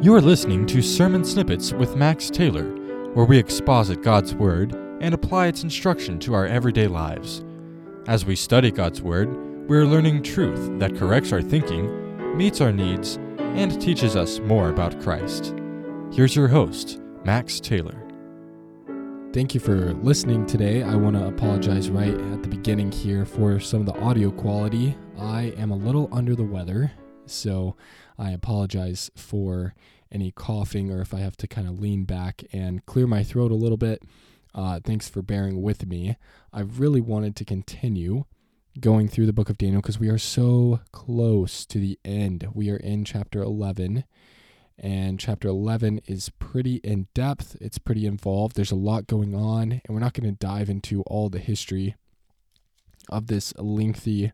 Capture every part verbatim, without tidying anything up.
You are listening to Sermon Snippets with Max Taylor, where we exposit God's Word and apply its instruction to our everyday lives. As we study God's Word, we are learning truth that corrects our thinking, meets our needs, and teaches us more about Christ. Here's your host, Max Taylor. Thank you for listening today. I want to apologize right at the beginning here for some of the audio quality. I am a little under the weather, so I apologize for any coughing or if I have to kind of lean back and clear my throat a little bit. Uh, thanks for bearing with me. I really wanted to continue going through the book of Daniel because we are so close to the end. We are in chapter eleven, and chapter eleven is pretty in depth. It's pretty involved. There's a lot going on, and we're not going to dive into all the history of this lengthy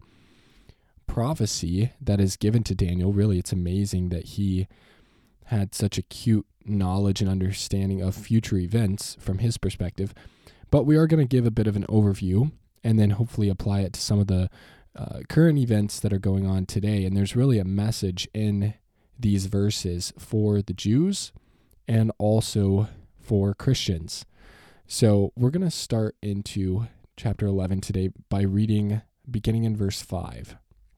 prophecy that is given to Daniel. Really, it's amazing that he had such acute knowledge and understanding of future events from his perspective. But we are going to give a bit of an overview and then hopefully apply it to some of the uh, current events that are going on today. And there's really a message in these verses for the Jews and also for Christians. So we're going to start into chapter eleven today by reading beginning in verse five.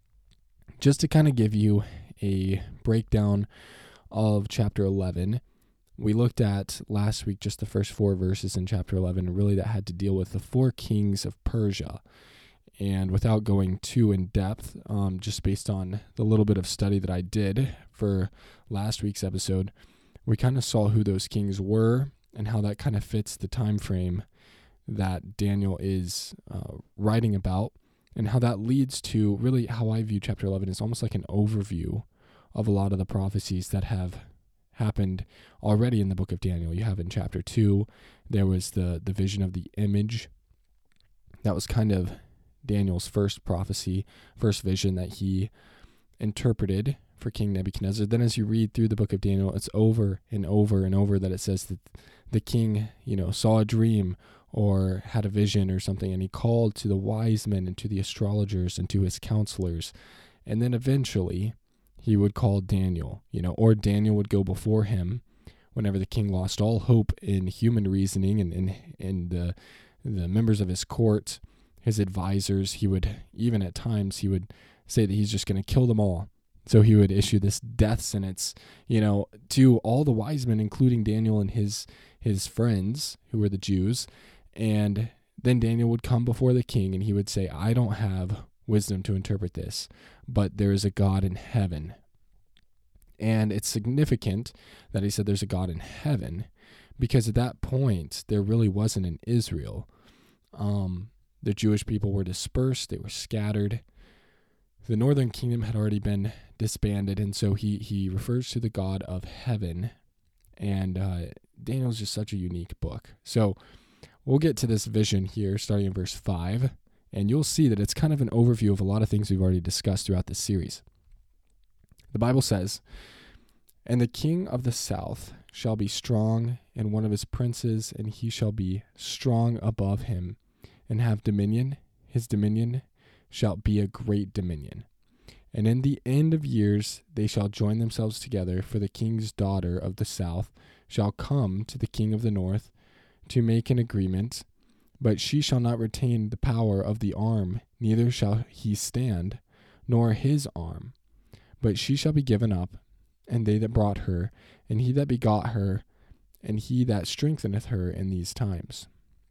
Just to kind of give you a breakdown of chapter eleven, we looked at last week just the first four verses in chapter eleven, really that had to deal with the four kings of Persia. And without going too in depth, um, just based on the little bit of study that I did for last week's episode, we kind of saw who those kings were and how that kind of fits the time frame that Daniel is uh, writing about, and how that leads to really how I view chapter eleven is almost like an overview of a lot of the prophecies that have happened already in the book of Daniel. You have in chapter two, there was the, the vision of the image. That was kind of Daniel's first prophecy, first vision that he interpreted for King Nebuchadnezzar. Then as you read through the book of Daniel, it's over and over and over that it says that the king, you know, saw a dream or had a vision or something, and he called to the wise men and to the astrologers and to his counselors. And then eventually he would call Daniel, you know, or Daniel would go before him whenever the king lost all hope in human reasoning and in and the the members of his court, his advisors. He would, even at times, he would say that he's just going to kill them all. So he would issue this death sentence, you know, to all the wise men, including Daniel and his his friends, who were the Jews. And then Daniel would come before the king and he would say, I don't have wisdom to interpret this, but there is a God in heaven. And it's significant that he said there's a God in heaven, because at that point, there really wasn't an Israel. Um, the Jewish people were dispersed, they were scattered. The northern kingdom had already been disbanded, and so he, he refers to the God of heaven. And uh, Daniel's just such a unique book. So we'll get to this vision here, starting in verse five. And you'll see that it's kind of an overview of a lot of things we've already discussed throughout this series. The Bible says, And the king of the south shall be strong, and one of his princes, and he shall be strong above him, and have dominion. His dominion shall be a great dominion. And in the end of years they shall join themselves together, for the king's daughter of the south shall come to the king of the north to make an agreement. But she shall not retain the power of the arm, neither shall he stand, nor his arm. But she shall be given up, and they that brought her, and he that begot her, and he that strengtheneth her in these times.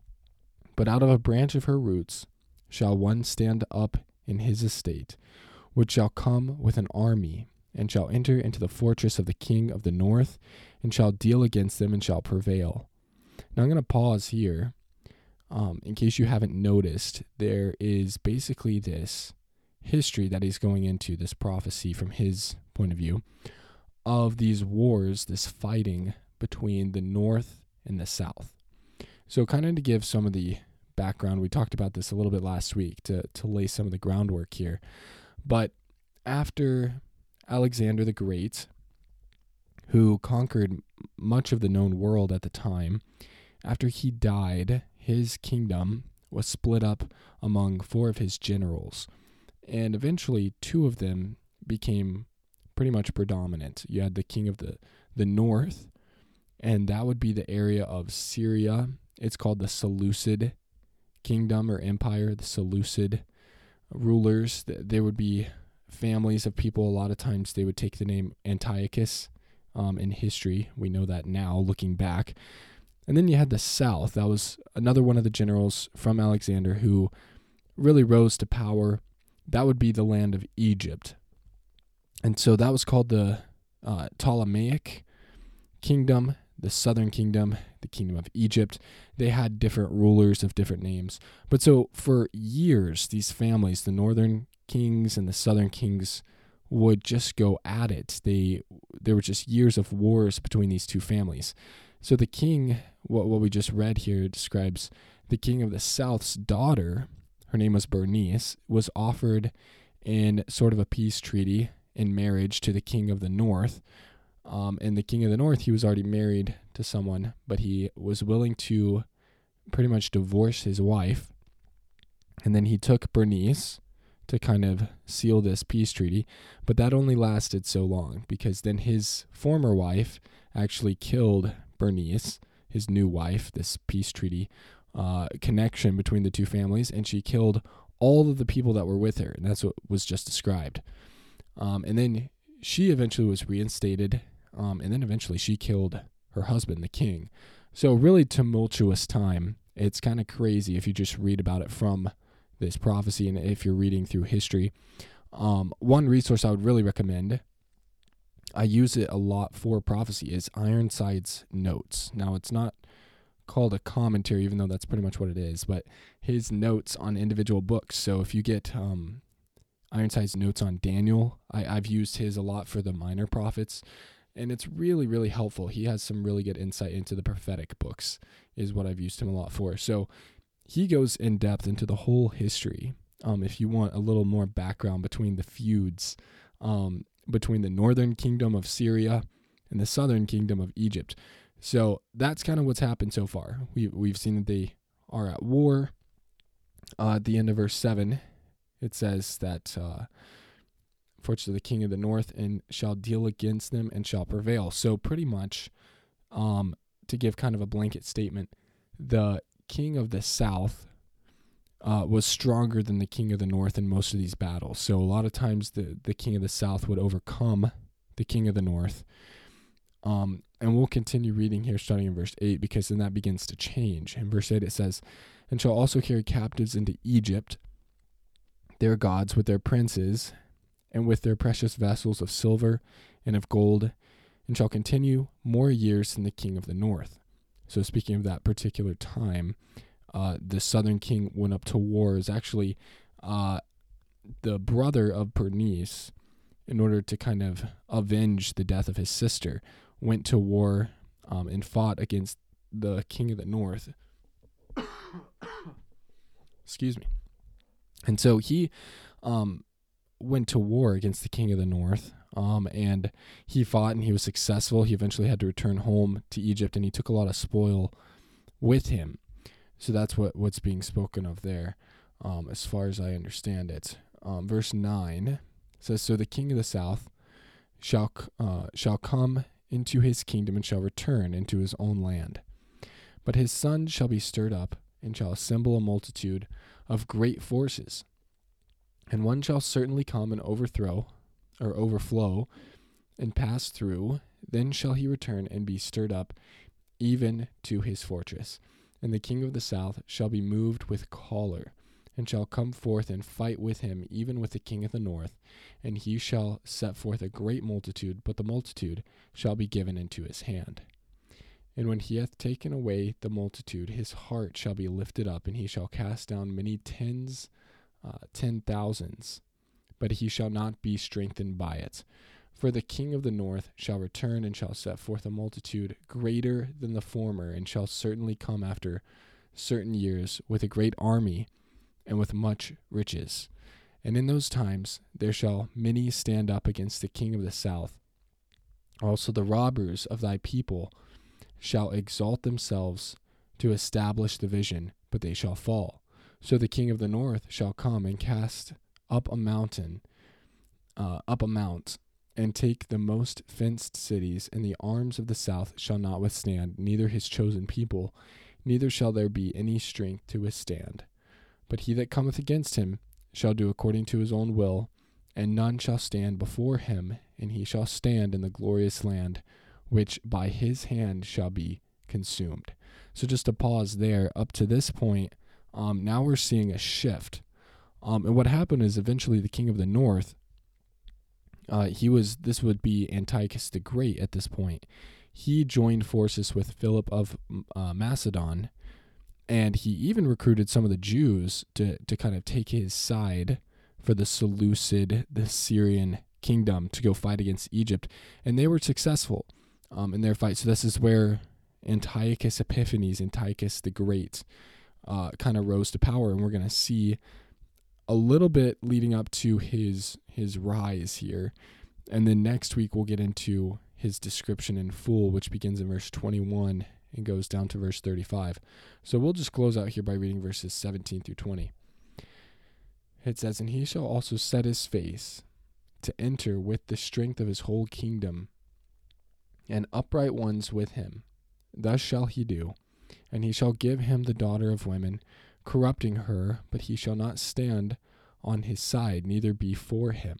But out of a branch of her roots shall one stand up in his estate, which shall come with an army, and shall enter into the fortress of the king of the north, and shall deal against them, and shall prevail. Now I'm going to pause here. Um, in case you haven't noticed, there is basically this history that he's going into, this prophecy from his point of view, of these wars, this fighting between the north and the south. So kind of to give some of the background, we talked about this a little bit last week to, to lay some of the groundwork here. But after Alexander the Great, who conquered much of the known world at the time, after he died, his kingdom was split up among four of his generals, and eventually two of them became pretty much predominant. You had the king of the, the north, and that would be the area of Syria. It's called the Seleucid Kingdom or Empire, the Seleucid rulers. There would be families of people. A lot of times they would take the name Antiochus um, in history. We know that now, looking back. And then you had the south. That was another one of the generals from Alexander who really rose to power. That would be the land of Egypt. And so that was called the uh, Ptolemaic Kingdom, the southern kingdom, the kingdom of Egypt. They had different rulers of different names. But so for years, these families, the northern kings and the southern kings, would just go at it. They there were just years of wars between these two families. So the king, what, what we just read here describes the king of the south's daughter, her name was Bernice, was offered in sort of a peace treaty in marriage to the king of the north. Um, and the king of the north, he was already married to someone, but he was willing to pretty much divorce his wife. And then he took Bernice to kind of seal this peace treaty. But that only lasted so long, because then his former wife actually killed Bernice, his new wife, this peace treaty uh, connection between the two families, and she killed all of the people that were with her. And that's what was just described. Um, and then she eventually was reinstated. Um, and then eventually she killed her husband, the king. So really tumultuous time. It's kind of crazy if you just read about it from this prophecy and if you're reading through history. Um, one resource I would really recommend, I use it a lot for prophecy, is Ironside's notes. Now, it's not called a commentary, even though that's pretty much what it is, but his notes on individual books. So if you get um, Ironside's notes on Daniel, I, I've used his a lot for the minor prophets. And it's really, really helpful. He has some really good insight into the prophetic books, is what I've used him a lot for. So he goes in depth into the whole history. Um, if you want a little more background between the feuds um, between the northern kingdom of Syria and the southern kingdom of Egypt. So that's kind of what's happened so far. We, we've seen that they are at war. Uh, at the end of verse seven, it says that... Uh, Fortune to the king of the north, and shall deal against them and shall prevail. So pretty much, um, to give kind of a blanket statement, the king of the south uh, was stronger than the king of the north in most of these battles. So a lot of times the, the king of the south would overcome the king of the north. Um, and we'll continue reading here starting in verse eight, because then that begins to change. In verse eight it says, and shall also carry captives into Egypt, their gods with their princes, and with their precious vessels of silver and of gold, and shall continue more years than the king of the north. So speaking of that particular time, uh, the southern king went up to war. Is actually uh, the brother of Bernice, in order to kind of avenge the death of his sister, went to war um, and fought against the king of the north. Excuse me. And so he... Um, went to war against the king of the north, um, and he fought and he was successful. He eventually had to return home to Egypt, and he took a lot of spoil with him. So that's what, what's being spoken of there, um, as far as I understand it. Um, verse nine says, so the king of the south shall uh, shall come into his kingdom and shall return into his own land. But his son shall be stirred up and shall assemble a multitude of great forces. And one shall certainly come and overthrow, or overflow, and pass through. Then shall he return and be stirred up, even to his fortress. And the king of the south shall be moved with choler, and shall come forth and fight with him, even with the king of the north. And he shall set forth a great multitude, but the multitude shall be given into his hand. And when he hath taken away the multitude, his heart shall be lifted up, and he shall cast down many tens Uh, ten thousands, but he shall not be strengthened by it. For the king of the north shall return and shall set forth a multitude greater than the former, and shall certainly come after certain years with a great army and with much riches. And in those times there shall many stand up against the king of the south. Also the robbers of thy people shall exalt themselves to establish the vision, but they shall fall. So the king of the north shall come and cast up a mountain, uh, up a mount, and take the most fenced cities, and the arms of the south shall not withstand, neither his chosen people, neither shall there be any strength to withstand. But he that cometh against him shall do according to his own will, and none shall stand before him, and he shall stand in the glorious land, which by his hand shall be consumed. So just to pause there, up to this point, um, now we're seeing a shift. Um, and what happened is eventually the king of the north, uh, he was, this would be Antiochus the Great at this point. He joined forces with Philip of uh, Macedon, and he even recruited some of the Jews to, to kind of take his side for the Seleucid, the Syrian kingdom, to go fight against Egypt. And they were successful um, in their fight. So this is where Antiochus Epiphanes, Antiochus the Great, uh, kind of rose to power. And we're going to see a little bit leading up to his his rise here. And then next week we'll get into his description in full, which begins in verse twenty-one and goes down to verse thirty-five. So we'll just close out here by reading verses seventeen through twenty. It says, "And he shall also set his face to enter with the strength of his whole kingdom, and upright ones with him. Thus shall he do. And he shall give him the daughter of women, corrupting her, but he shall not stand on his side, neither be for him.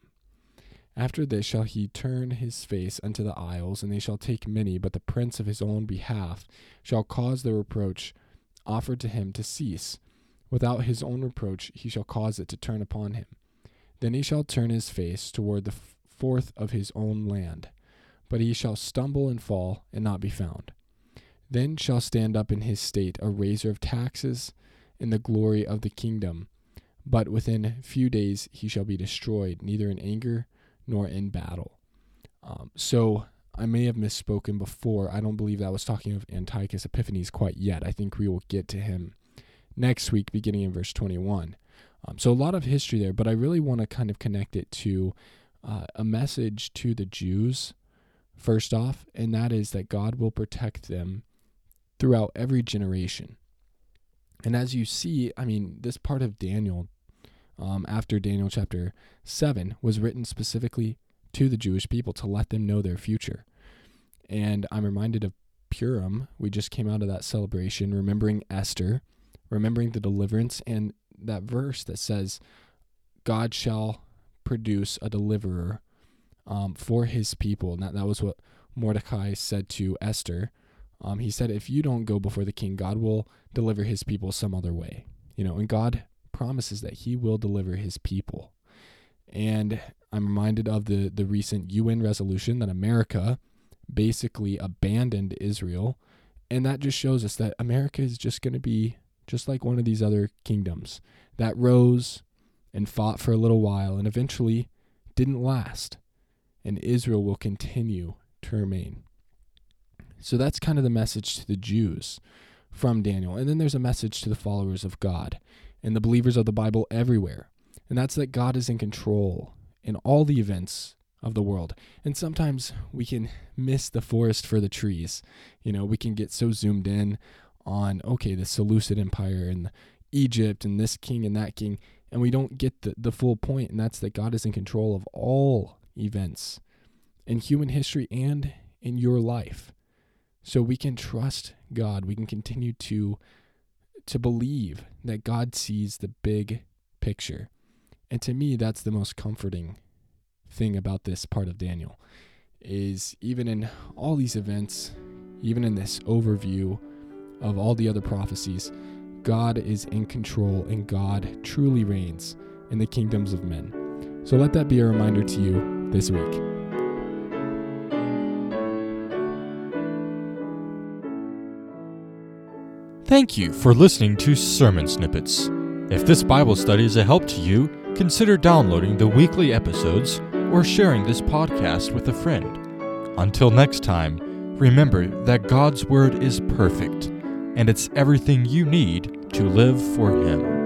After this shall he turn his face unto the isles, and they shall take many, but the prince of his own behalf shall cause the reproach offered to him to cease. Without his own reproach he shall cause it to turn upon him. Then he shall turn his face toward the fourth of his own land, but he shall stumble and fall, and not be found. Then shall stand up in his state a raiser of taxes in the glory of the kingdom, but within few days he shall be destroyed, neither in anger nor in battle." Um, so I may have misspoken before. I don't believe that was talking of Antiochus Epiphanes quite yet. I think we will get to him next week, beginning in verse twenty-one. Um, so a lot of history there, but I really want to kind of connect it to uh, a message to the Jews, first off, and that is that God will protect them throughout every generation. And as you see, I mean, this part of Daniel, um, after Daniel chapter seven, was written specifically to the Jewish people to let them know their future. And I'm reminded of Purim. We just came out of that celebration, remembering Esther, remembering the deliverance, and that verse that says, God shall produce a deliverer um, for his people. And that, that was what Mordecai said to Esther. Um, he said, if you don't go before the king, God will deliver his people some other way. You know, and God promises that he will deliver his people. And I'm reminded of the, the recent U N resolution that America basically abandoned Israel. And that just shows us that America is just going to be just like one of these other kingdoms that rose and fought for a little while and eventually didn't last. And Israel will continue to remain. So that's kind of the message to the Jews from Daniel. And then there's a message to the followers of God and the believers of the Bible everywhere. And that's that God is in control in all the events of the world. And sometimes we can miss the forest for the trees. You know, we can get so zoomed in on, okay, the Seleucid Empire and Egypt and this king and that king, and we don't get the, the full point, and that's that God is in control of all events in human history and in your life. So we can trust God. We can continue to to believe that God sees the big picture. And to me, that's the most comforting thing about this part of Daniel, is even in all these events, even in this overview of all the other prophecies, God is in control and God truly reigns in the kingdoms of men. So let that be a reminder to you this week. Thank you for listening to Sermon Snippets. If this Bible study is a help to you, consider downloading the weekly episodes or sharing this podcast with a friend. Until next time, remember that God's Word is perfect, and it's everything you need to live for Him.